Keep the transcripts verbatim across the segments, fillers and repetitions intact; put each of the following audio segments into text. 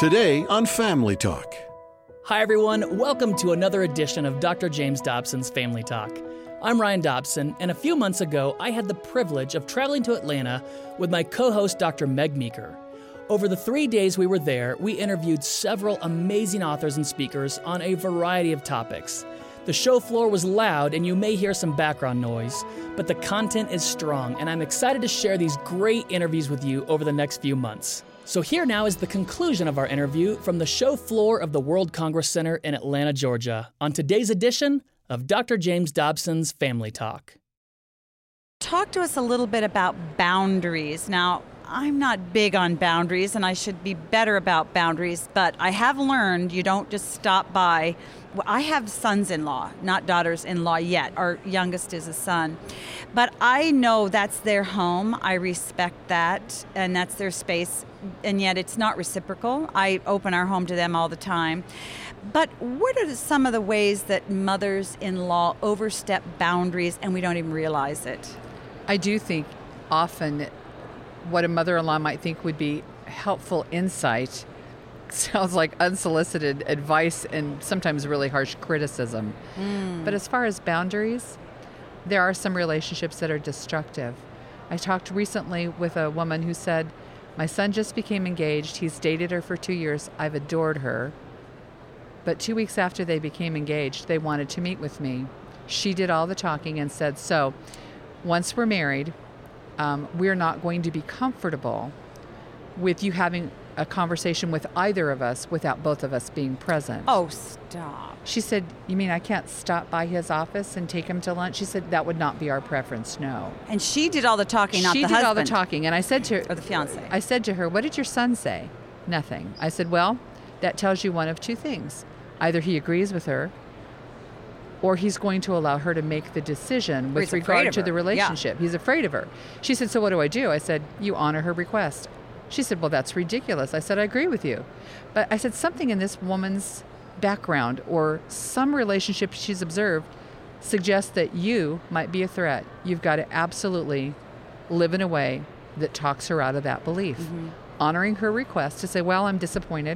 Today on Family Talk. Hi, everyone. Welcome to another edition of Doctor James Dobson's Family Talk. I'm Ryan Dobson, and a few months ago, I had the privilege of traveling to Atlanta with my co-host, Doctor Meg Meeker. Over the three days we were there, we interviewed several amazing authors and speakers on a variety of topics. The show floor was loud, and you may hear some background noise, but the content is strong, and I'm excited to share these great interviews with you over the next few months. So here now is the conclusion of our interview from the show floor of the World Congress Center in Atlanta, Georgia, on today's edition of Doctor James Dobson's Family Talk. Talk to us a little bit about boundaries. Now, I'm not big on boundaries, and I should be better about boundaries, but I have learned you don't just stop by. Well, I have sons-in-law, not daughters-in-law yet. Our youngest is a son. But I know that's their home. I respect that, and that's their space, and yet it's not reciprocal. I open our home to them all the time. But what are some of the ways that mothers-in-law overstep boundaries and we don't even realize it? I do think often what a mother-in-law might think would be helpful insight sounds like unsolicited advice and sometimes really harsh criticism. Mm. But as far as boundaries, there are some relationships that are destructive. I talked recently with a woman who said, my son just became engaged. He's dated her for two years. I've adored her. But two weeks after they became engaged, they wanted to meet with me. She did all the talking and said, so once we're married, um, we're not going to be comfortable with you having a conversation with either of us without both of us being present. Oh, stop. She said, you mean I can't stop by his office and take him to lunch? She said, that would not be our preference, no. And she did all the talking, not she the husband. She did all the husband. talking. And I said to her, or the fiance. I said to her, what did your son say? Nothing. I said, well, that tells you one of two things. Either he agrees with her, or he's going to allow her to make the decision with regard to the relationship. Yeah. He's afraid of her. She said, so what do I do? I said, you honor her request. She said, well, that's ridiculous. I said, I agree with you. But I said, something in this woman's background or some relationship she's observed suggests that you might be a threat. You've got to absolutely live in a way that talks her out of that belief. Mm-hmm. Honoring her request to say, well, I'm disappointed,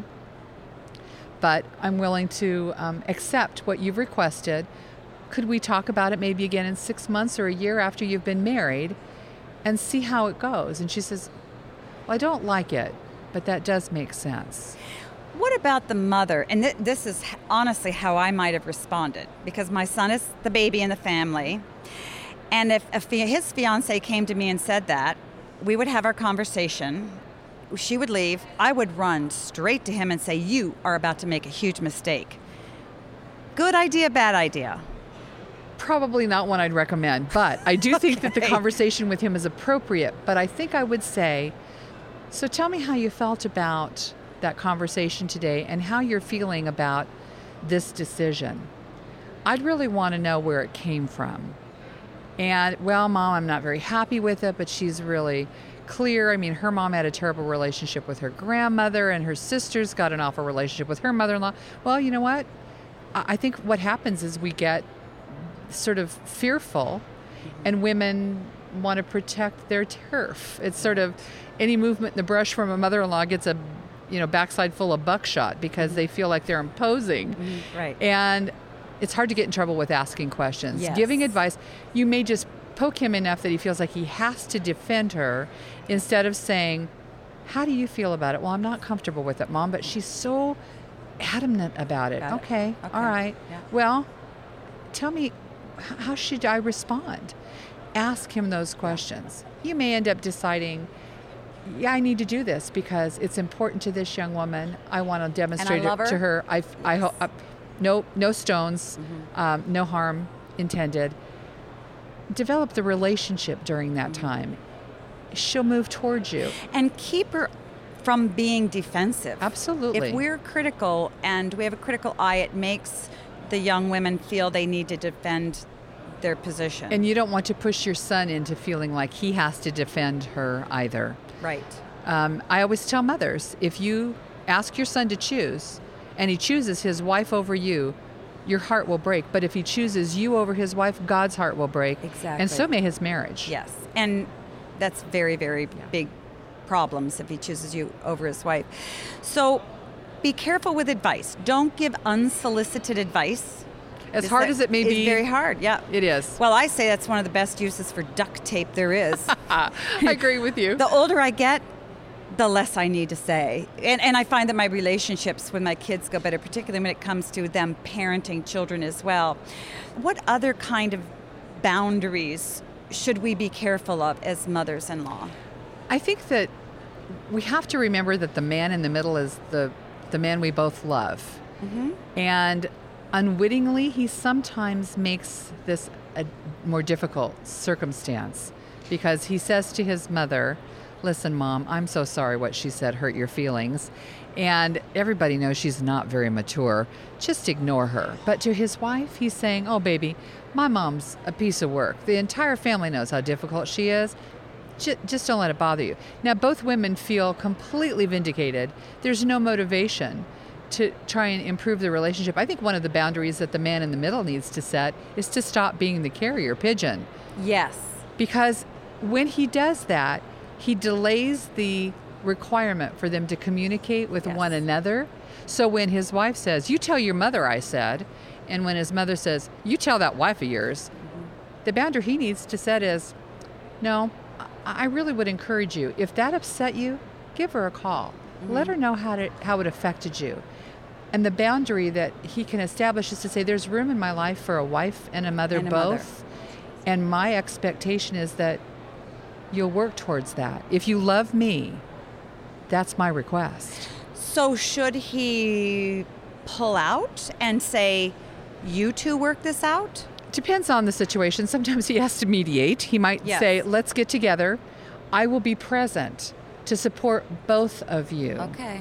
but I'm willing to um, accept what you've requested. Could we talk about it maybe again in six months or a year after you've been married and see how it goes? And she says, well, I don't like it, but that does make sense. What about the mother? And th- this is honestly how I might have responded, because my son is the baby in the family. And if, if his fiance came to me and said that, we would have our conversation. She would leave. I would run straight to him and say, you are about to make a huge mistake. Good idea, bad idea? Probably not one I'd recommend, but I do think okay. that the conversation with him is appropriate. But I think I would say, so tell me how you felt about that conversation today and how you're feeling about this decision. I'd really want to know where it came from. And, well, Mom, I'm not very happy with it, but she's really clear. I mean, her mom had a terrible relationship with her grandmother, and her sister's got an awful relationship with her mother-in-law. Well, you know what? I think what happens is we get sort of fearful, and women want to protect their turf. It's sort of any movement in the brush from a mother-in-law gets a, you know, backside full of buckshot because they feel like they're imposing. Mm-hmm. Right. And it's hard to get in trouble with asking questions. Yes. Giving advice, you may just poke him enough that he feels like he has to defend her instead of saying, how do you feel about it? Well, I'm not comfortable with it, Mom, but she's so adamant about it. Got okay, it. Okay. all right. Yeah. Well, tell me, how should I respond? Ask him those questions. You may end up deciding, yeah, I need to do this because it's important to this young woman. I want to demonstrate and I love it to her. I, yes. I hope, uh, no, no stones, mm-hmm. um, no harm intended. Develop the relationship during that mm-hmm. time. She'll move towards you. And keep her from being defensive. Absolutely. If we're critical and we have a critical eye, it makes the young women feel they need to defend their position. And you don't want to push your son into feeling like he has to defend her either. Right. Um, I always tell mothers, if you ask your son to choose and he chooses his wife over you, your heart will break. But if he chooses you over his wife, God's heart will break. Exactly. And so may his marriage. Yes. And that's very, very Yeah. big problems if he chooses you over his wife. So be careful with advice. Don't give unsolicited advice. As It's hard like- as it may it's be. very hard, yeah. It is. Well, I say that's one of the best uses for duct tape there is. I agree with you. The older I get, the less I need to say. And, and I find that my relationships with my kids go better, particularly when it comes to them parenting children as well. What other kind of boundaries should we be careful of as mothers-in-law? I think that we have to remember that the man in the middle is the, the man we both love. Mm-hmm. And unwittingly, he sometimes makes this a more difficult circumstance because he says to his mother, listen, Mom, I'm so sorry what she said hurt your feelings. And everybody knows she's not very mature. Just ignore her. But to his wife, he's saying, oh, baby, my mom's a piece of work. The entire family knows how difficult she is. J- just don't let it bother you. Now, both women feel completely vindicated. There's no motivation to try and improve the relationship. I think one of the boundaries that the man in the middle needs to set is to stop being the carrier pigeon. Yes. Because when he does that, he delays the requirement for them to communicate with Yes. one another. So when his wife says, you tell your mother I said, and when his mother says, you tell that wife of yours, mm-hmm. the boundary he needs to set is, no, I I really would encourage you, if that upset you, give her a call. Mm-hmm. Let her know how to, how it affected you. And the boundary that he can establish is to say, there's room in my life for a wife and a mother And a both. mother. And my expectation is that you'll work towards that. If you love me, that's my request. So should he pull out and say, you two work this out? Depends on the situation. Sometimes he has to mediate. He might Yes. say, let's get together. I will be present to support both of you. Okay.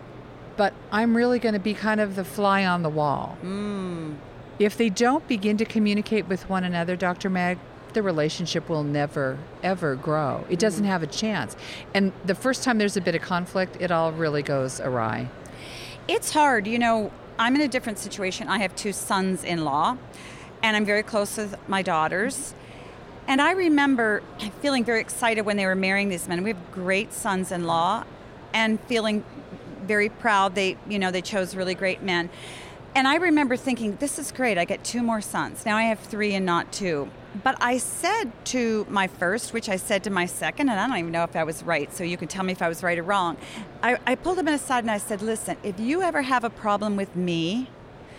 But I'm really going to be kind of the fly on the wall. Mm. If they don't begin to communicate with one another, Doctor Meg, the relationship will never, ever grow. It doesn't have a chance. And the first time there's a bit of conflict, it all really goes awry. It's hard. You know, I'm in a different situation. I have two sons-in-law, and I'm very close with my daughters. And I remember feeling very excited when they were marrying these men. We have great sons-in-law, and feeling very proud. They, you know, they chose really great men. And I remember thinking, this is great. I get two more sons. Now I have three and not two. But I said to my first, which I said to my second, and I don't even know if I was right, so you can tell me if I was right or wrong. I, I pulled them aside and I said, listen, if you ever have a problem with me,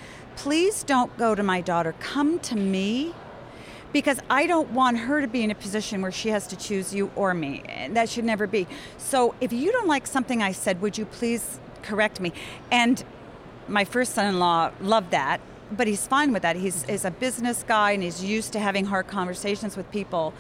please don't go to my daughter. Come to me, because I don't want her to be in a position where she has to choose you or me. And that should never be. So if you don't like something I said, would you please correct me? And my first son-in-law loved that, but he's fine with that. He's, he's a business guy, and he's used to having hard conversations with people.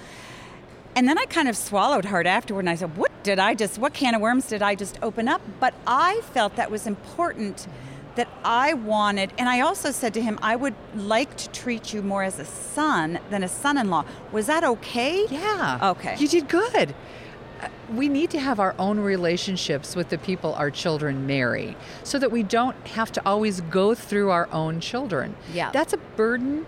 And then I kind of swallowed hard afterward, and I said, what did I just, what can of worms did I just open up? But I felt that was important, that I wanted, and I also said to him, I would like to treat you more as a son than a son-in-law. Was that okay? Yeah. Okay. You did good. Uh, We need to have our own relationships with the people our children marry so that we don't have to always go through our own children. Yeah. That's a burden.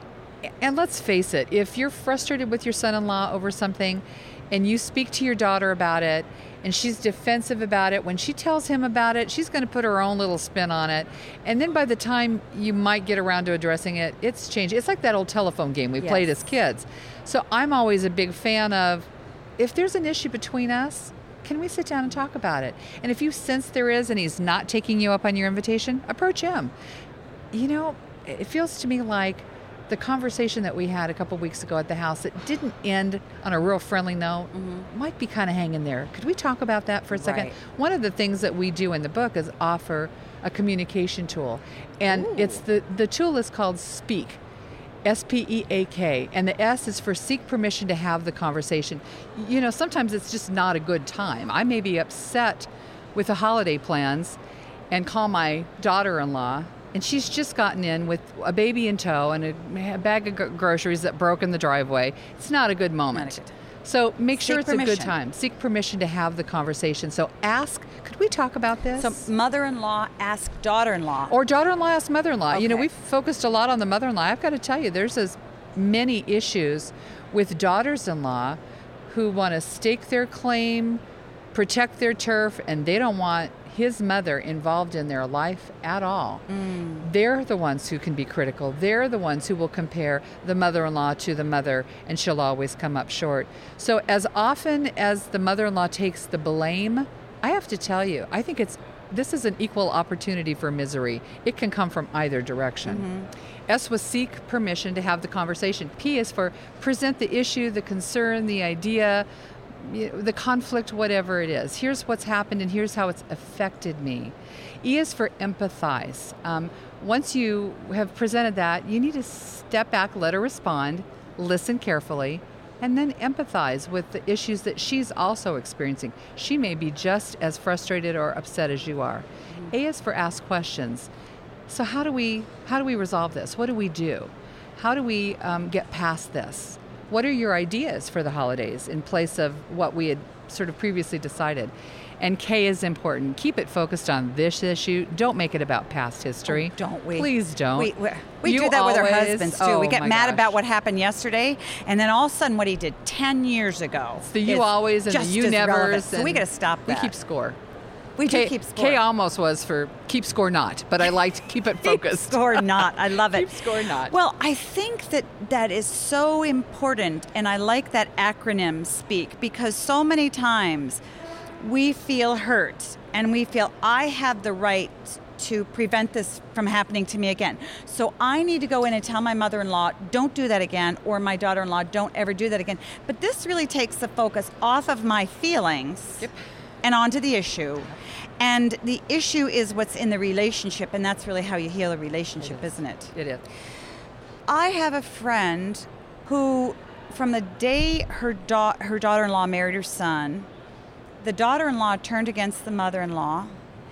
And let's face it, if you're frustrated with your son-in-law over something and you speak to your daughter about it and she's defensive about it, when she tells him about it, she's going to put her own little spin on it. And then by the time you might get around to addressing it, it's changed. It's like that old telephone game we Yes. played as kids. So I'm always a big fan of, if there's an issue between us, can we sit down and talk about it? And if you sense there is and he's not taking you up on your invitation, approach him. You know, it feels to me like the conversation that we had a couple weeks ago at the house that didn't end on a real friendly note Mm-hmm. might be kind of hanging there. Could we talk about that for a second? Right. One of the things that we do in the book is offer a communication tool. And Ooh. it's the, the tool is called Speak. S P E A K, and the S is for seek permission to have the conversation. You know, sometimes it's just not a good time. I may be upset with the holiday plans and call my daughter-in-law, and she's just gotten in with a baby in tow and a bag of gro- groceries that broke in the driveway. It's not a good moment. Not a good time. So make sure Seek it's a good permission. time. Seek permission to have the conversation. So ask, could we talk about this? So mother-in-law ask daughter-in-law. Or daughter-in-law asks mother-in-law. You know, Okay. we've focused a lot on the mother-in-law. I've got to tell you, there's as many issues with daughters-in-law who want to stake their claim protect their turf, and they don't want his mother involved in their life at all. Mm. They're the ones who can be critical. They're the ones who will compare the mother-in-law to the mother, and she'll always come up short. So as often as the mother-in-law takes the blame, I have to tell you, I think it's this is an equal opportunity for misery. It can come from either direction. Mm-hmm. S was seek permission to have the conversation. P is for present the issue, the concern, the idea, the conflict, whatever it is. Here's what's happened and here's how it's affected me. E is for empathize. Um, once you have presented that, you need to step back, let her respond, listen carefully, and then empathize with the issues that she's also experiencing. She may be just as frustrated or upset as you are. Mm-hmm. A is for ask questions. So how do we how do we resolve this? What do we do? How do we um, get past this? What are your ideas for the holidays in place of what we had sort of previously decided? And K is important. Keep it focused on this issue. Don't make it about past history. Oh, don't we? Please don't. We, we, we You do that with our always- husbands, too. oh we get my mad gosh. about what happened yesterday, and then all of a sudden what he did ten years ago. The you is always and the just you as relevant. nevers. So we and got to stop that. We keep score. We K, do keep score. K almost was for keep score not, but I liked keep it focused. Keep score not. I love it. Keep score not. Well, I think that that is so important, and I like that acronym SPEAK, because so many times we feel hurt and we feel I have the right to prevent this from happening to me again. So I need to go in and tell my mother-in-law, don't do that again, or my daughter-in-law, don't ever do that again. But this really takes the focus off of my feelings Yep. and onto the issue. And the issue is what's in the relationship, and that's really how you heal a relationship, It is. isn't it? It is. I have a friend who, from the day her, da- her daughter-in-law married her son, the daughter-in-law turned against the mother-in-law,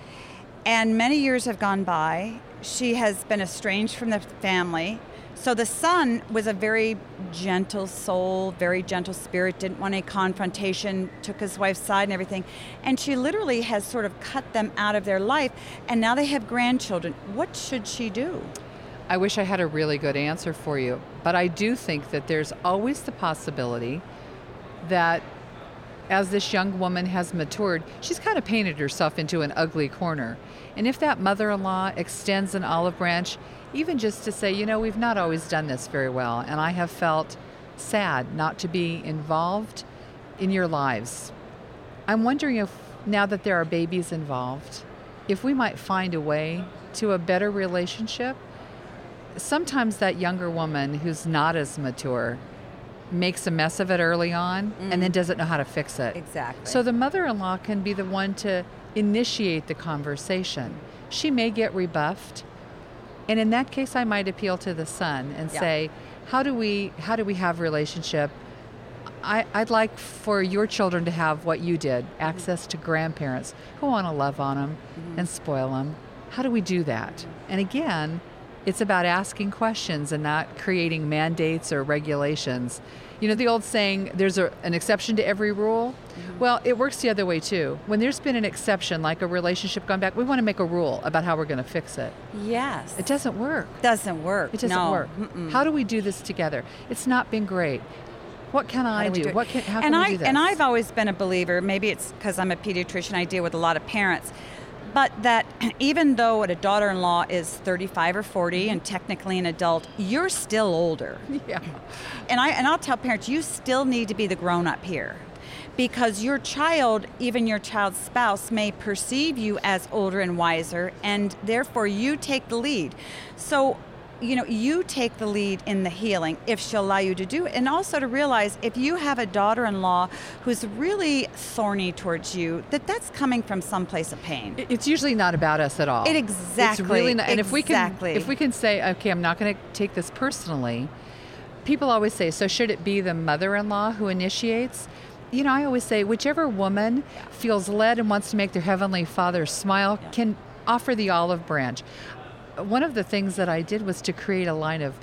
and many years have gone by. She has been estranged from the family. So the son was a very gentle soul, very gentle spirit, didn't want any confrontation, took his wife's side and everything. And she literally has sort of cut them out of their life, and now they have grandchildren. What should she do? I wish I had a really good answer for you, but I do think that there's always the possibility that as this young woman has matured, she's kind of painted herself into an ugly corner. And if that mother-in-law extends an olive branch, even just to say, you know, we've not always done this very well, and I have felt sad not to be involved in your lives. I'm wondering if, now that there are babies involved, if we might find a way to a better relationship. Sometimes that younger woman who's not as mature makes a mess of it early on mm. and then doesn't know how to fix it. Exactly. So the mother-in-law can be the one to initiate the conversation. She may get rebuffed, and in that case I might appeal to the son and yeah. say, how do we how do we have relationship? I, I'd like for your children to have what you did, access to grandparents who want to love on them mm-hmm. and spoil them. How do we do that? And again, it's about asking questions and not creating mandates or regulations. You know, the old saying, there's a, an exception to every rule. Mm-hmm. Well, it works the other way too. When there's been an exception, like a relationship gone back, we want to make a rule about how we're going to fix it. Yes. It doesn't work. Doesn't work. It doesn't no. work. Mm-mm. How do we do this together? It's not been great. What can I do? do? do What can, how and can I, we do this? And I've always been a believer, maybe it's because I'm a pediatrician, I deal with a lot of parents, but that even though a daughter-in-law is thirty-five or forty and technically an adult, you're still older. Yeah. And, I, and I'll tell parents, you still need to be the grown-up here. Because your child, even your child's spouse, may perceive you as older and wiser, and therefore you take the lead. So, you know, you take the lead in the healing if she'll allow you to do it. And also to realize if you have a daughter-in-law who's really thorny towards you, that that's coming from some place of pain. It's usually not about us at all. It exactly. It's really not. And exactly. if we can, if we can say, okay, I'm not going to take this personally. People always say, so should it be the mother-in-law who initiates? You know, I always say, whichever woman feels led and wants to make their heavenly father smile Yeah. can offer the olive branch. One of the things that I did was to create a line of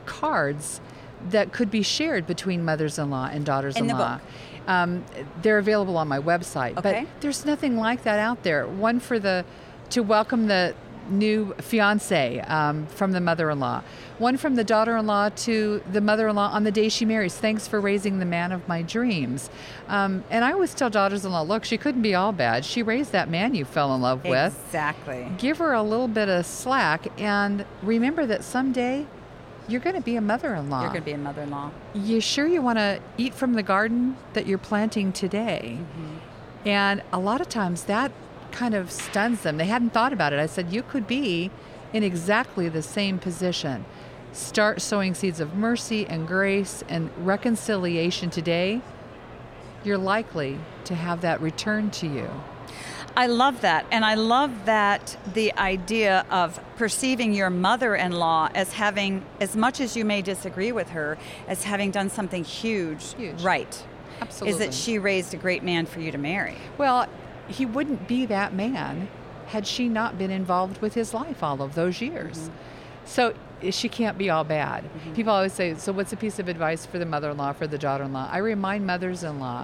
cards that could be shared between mothers-in-law and daughters-in-law. In the book. Um, they're available on my website, Okay. but there's nothing like that out there. One for the to welcome the new fiance um, from the mother-in-law. One from the daughter-in-law to the mother-in-law on the day she marries. Thanks for raising the man of my dreams. Um, and I always tell daughters-in-law, look, she couldn't be all bad. She raised that man you fell in love with. Exactly. Give her a little bit of slack, and remember that someday you're going to be a mother-in-law. You're going to be a mother-in-law. You sure you want to eat from the garden that you're planting today? Mm-hmm. And a lot of times that kind of stuns them. They hadn't thought about it. I said, you could be in exactly the same position. Start sowing seeds of mercy and grace and reconciliation today. You're likely to have that return to you. I love that. And I love that the idea of perceiving your mother-in-law as having, as much as you may disagree with her, as having done something huge, huge. Right. Absolutely. Is that she raised a great man for you to marry. Well, he wouldn't be that man had she not been involved with his life all of those years. Mm-hmm. So she can't be all bad. Mm-hmm. People always say, so what's a piece of advice for the mother-in-law, for the daughter-in-law? I remind mothers-in-law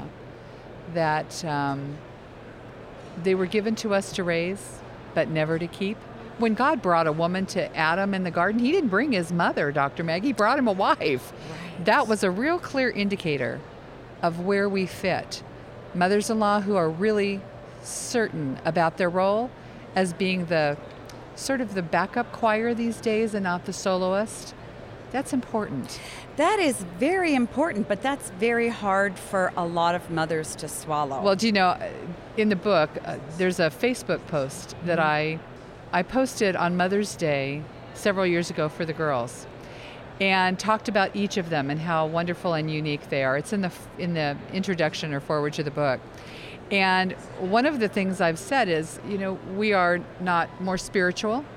that um, they were given to us to raise, but never to keep. When God brought a woman to Adam in the garden, he didn't bring his mother, Doctor Meg. He brought him a wife. Right. That was a real clear indicator of where we fit. Mothers-in-law who are really certain about their role as being the sort of the backup choir these days and not the soloist. That's important. That is very important, but that's very hard for a lot of mothers to swallow. Well, do you know, in the book, uh, there's a Facebook post that mm-hmm. I I posted on Mother's Day several years ago for the girls, and talked about each of them and how wonderful and unique they are. It's in the in the introduction or foreword to the book. And one of the things I've said is, you know, we are not more spiritual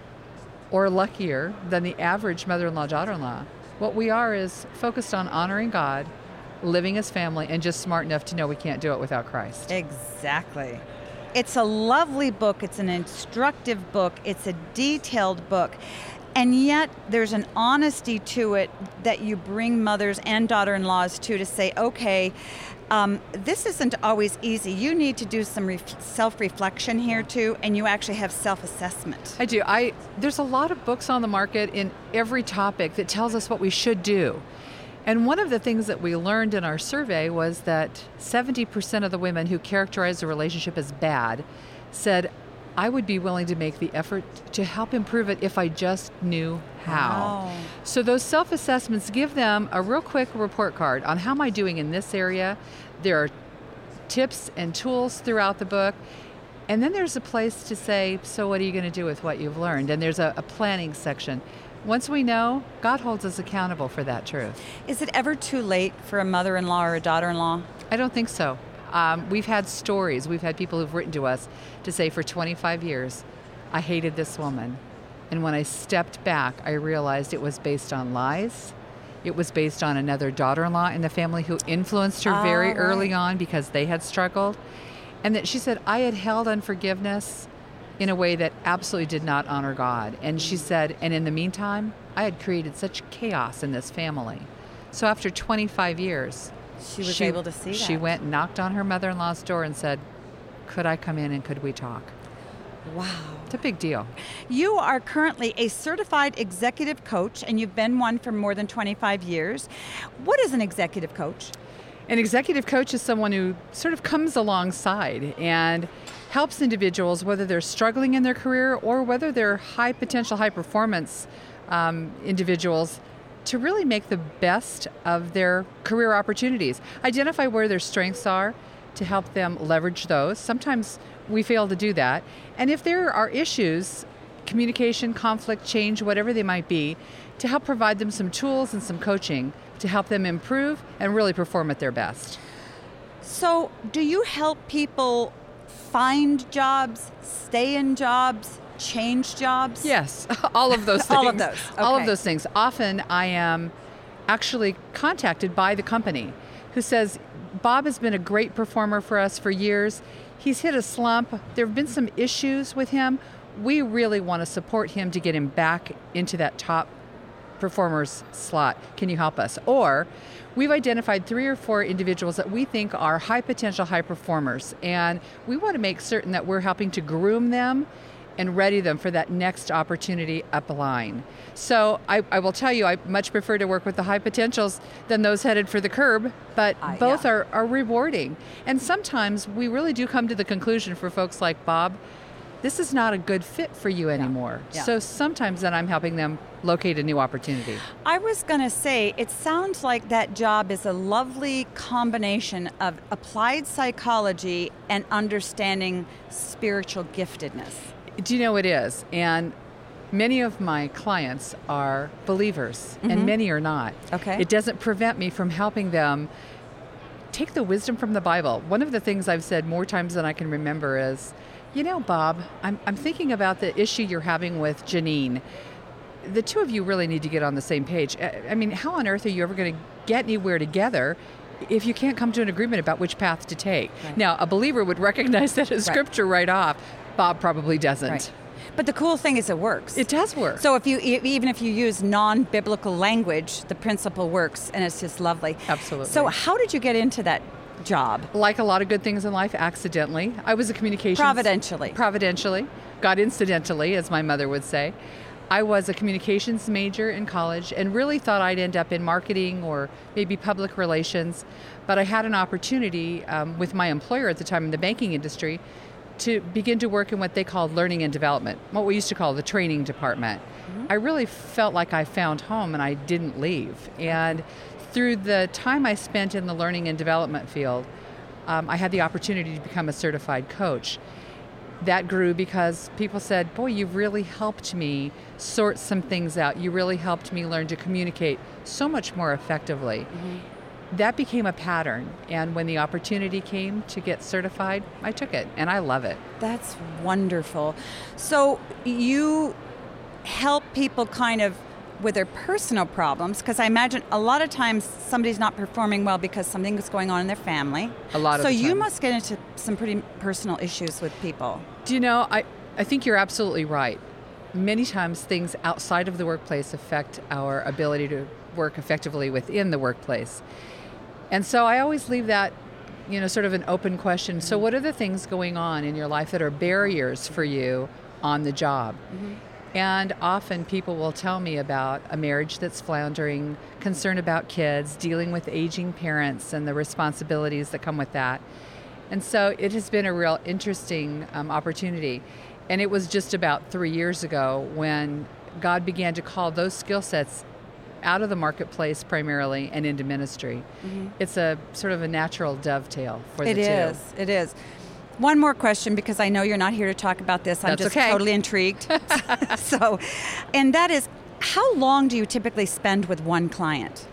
or luckier than the average mother-in-law, daughter-in-law. What we are is focused on honoring God, living as family, and just smart enough to know we can't do it without Christ. Exactly. It's a lovely book. It's an instructive book. It's a detailed book. And yet there's an honesty to it that you bring mothers and daughter-in-laws to to say, okay, um, this isn't always easy. You need to do some ref- self-reflection here too, and you actually have self-assessment. I do. I there's a lot of books on the market in every topic that tells us what we should do. And one of the things that we learned in our survey was that seventy percent of the women who characterized a relationship as bad said, I would be willing to make the effort to help improve it if I just knew how. Wow. So those self-assessments, give them a real quick report card on how am I doing in this area. There are tips and tools throughout the book. And then there's a place to say, so what are you going to do with what you've learned? And there's a, a planning section. Once we know, God holds us accountable for that truth. Is it ever too late for a mother-in-law or a daughter-in-law? I don't think so. Um, we've had stories, we've had people who've written to us to say for twenty-five years, I hated this woman. And when I stepped back, I realized it was based on lies. It was based on another daughter-in-law in the family who influenced her oh, very right. early on because they had struggled. And that she said, I had held unforgiveness in a way that absolutely did not honor God. And she said, and in the meantime, I had created such chaos in this family. So after twenty-five years, She was she, able to see that. She went and knocked on her mother-in-law's door and said, could I come in and could we talk? Wow. It's a big deal. You are currently a certified executive coach, and you've been one for more than twenty-five years. What is an executive coach? An executive coach is someone who sort of comes alongside and helps individuals, whether they're struggling in their career or whether they're high potential, high performance um, individuals, to really make the best of their career opportunities. Identify where their strengths are to help them leverage those. Sometimes we fail to do that. And if there are issues, communication, conflict, change, whatever they might be, to help provide them some tools and some coaching to help them improve and really perform at their best. So, do you help people find jobs, stay in jobs, change jobs? Yes, all of those things. all of those. Okay. All of those things. Often I am actually contacted by the company who says, Bob has been a great performer for us for years. He's hit a slump. There have been some issues with him. We really want to support him to get him back into that top performer's slot. Can you help us? Or we've identified three or four individuals that we think are high potential, high performers, and we want to make certain that we're helping to groom them and ready them for that next opportunity up the line. So I, I will tell you, I much prefer to work with the high potentials than those headed for the curb, but uh, both yeah. are, are rewarding. And sometimes we really do come to the conclusion for folks like Bob, this is not a good fit for you anymore. Yeah. Yeah. So sometimes then I'm helping them locate a new opportunity. I was going to say, it sounds like that job is a lovely combination of applied psychology and understanding spiritual giftedness. Do you know it is? And many of my clients are believers, mm-hmm. and many are not. Okay. It doesn't prevent me from helping them take the wisdom from the Bible. One of the things I've said more times than I can remember is, you know, Bob, I'm, I'm thinking about the issue you're having with Janine. The two of you really need to get on the same page. I mean, how on earth are you ever going to get anywhere together if you can't come to an agreement about which path to take? Right. Now, a believer would recognize that as scripture right, right off. Bob probably doesn't. Right. But the cool thing is it works. It does work. So if you even if you use non-biblical language, the principle works, and it's just lovely. Absolutely. So how did you get into that job? Like a lot of good things in life, accidentally. I was a communications... Providentially. Providentially. God incidentally, as my mother would say. I was a communications major in college and really thought I'd end up in marketing or maybe public relations. But I had an opportunity um, with my employer at the time in the banking industry to begin to work in what they called learning and development, what we used to call the training department. Mm-hmm. I really felt like I found home and I didn't leave. And through the time I spent in the learning and development field, um, I had the opportunity to become a certified coach. That grew because people said, boy, you've really helped me sort some things out. You really helped me learn to communicate so much more effectively. Mm-hmm. That became a pattern, and when the opportunity came to get certified, I took it, and I love it. That's wonderful. So you help people kind of with their personal problems, because I imagine a lot of times somebody's not performing well because something is going on in their family. A lot of So the you time. must get into some pretty personal issues with people. Do you know, I, I think you're absolutely right. Many times things outside of the workplace affect our ability to work effectively within the workplace. And so I always leave that, you know, sort of an open question. So what are the things going on in your life that are barriers for you on the job? Mm-hmm. And often people will tell me about a marriage that's floundering, concern about kids, dealing with aging parents and the responsibilities that come with that. And so it has been a real interesting um, opportunity. And it was just about three years ago when God began to call those skill sets out of the marketplace primarily and into ministry. Mm-hmm. It's a sort of a natural dovetail for the it two. It is, it is. One more question, because I know you're not here to talk about this. I'm That's just okay. totally intrigued. So, and that is, how long do you typically spend with one client?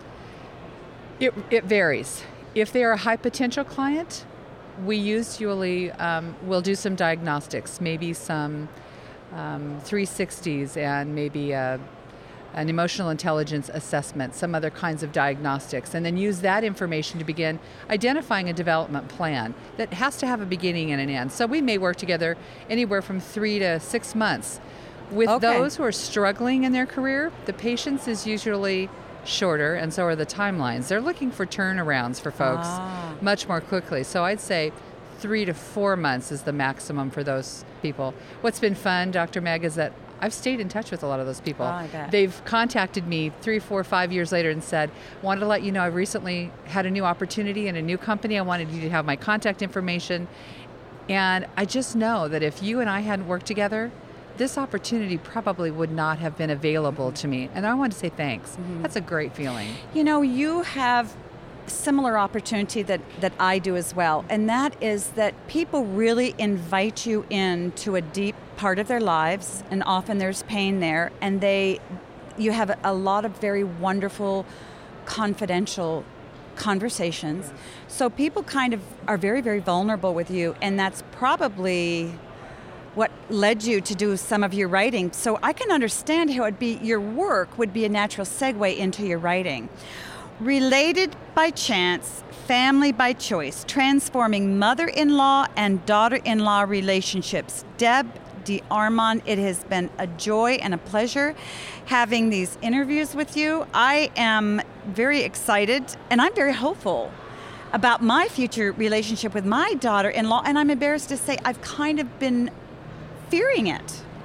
It, it varies. If they're a high potential client, we usually um, will do some diagnostics, maybe some um, three sixties and maybe a an emotional intelligence assessment, some other kinds of diagnostics, and then use that information to begin identifying a development plan that has to have a beginning and an end. So we may work together anywhere from three to six months. With okay. those who are struggling in their career, the patience is usually shorter, and so are the timelines. They're looking for turnarounds for folks ah. much more quickly. So I'd say three to four months is the maximum for those people. What's been fun, Doctor Meg, is that I've stayed in touch with a lot of those people. Oh, I bet. They've contacted me three, four, five years later and said, wanted to let you know I recently had a new opportunity in a new company. I wanted you to have my contact information. And I just know that if you and I hadn't worked together, this opportunity probably would not have been available to me. And I want to say thanks. Mm-hmm. That's a great feeling. You know, you have similar opportunity that, that I do as well, and that is that people really invite you into a deep part of their lives, and often there's pain there, and they, you have a lot of very wonderful, confidential conversations. So people kind of are very, very vulnerable with you, and that's probably what led you to do some of your writing. So I can understand how it'd be, your work would be a natural segue into your writing. Related by chance, family by choice, transforming mother-in-law and daughter-in-law relationships. Deb DeArmond, it has been a joy and a pleasure having these interviews with you. I am very excited, and I'm very hopeful about my future relationship with my daughter-in-law, and I'm embarrassed to say I've kind of been fearing it.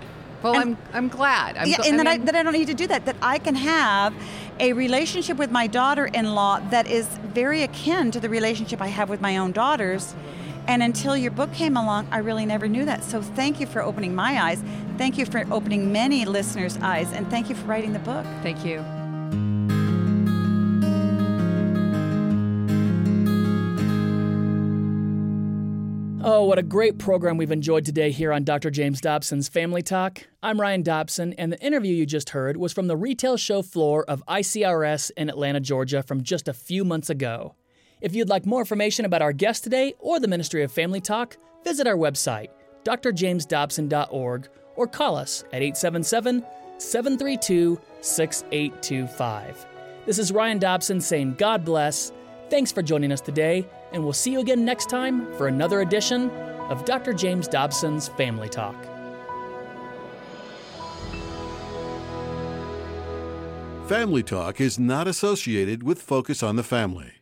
Well, and, I'm I'm glad. I'm yeah, gl- and I that, mean, I, that I don't need to do that, that I can have a relationship with my daughter-in-law that is very akin to the relationship I have with my own daughters. And until your book came along, I really never knew that. So thank you for opening my eyes. Thank you for opening many listeners' eyes. And thank you for writing the book. Thank you. Oh, what a great program we've enjoyed today here on Doctor James Dobson's Family Talk. I'm Ryan Dobson, and the interview you just heard was from the retail show floor of I C R S in Atlanta, Georgia from just a few months ago. If you'd like more information about our guest today or the Ministry of Family Talk, visit our website, d r james dobson dot org, or call us at eight seven seven, seven three two, six eight two five. This is Ryan Dobson saying God bless. Thanks for joining us today, and we'll see you again next time for another edition of Doctor James Dobson's Family Talk. Family Talk is not associated with Focus on the Family.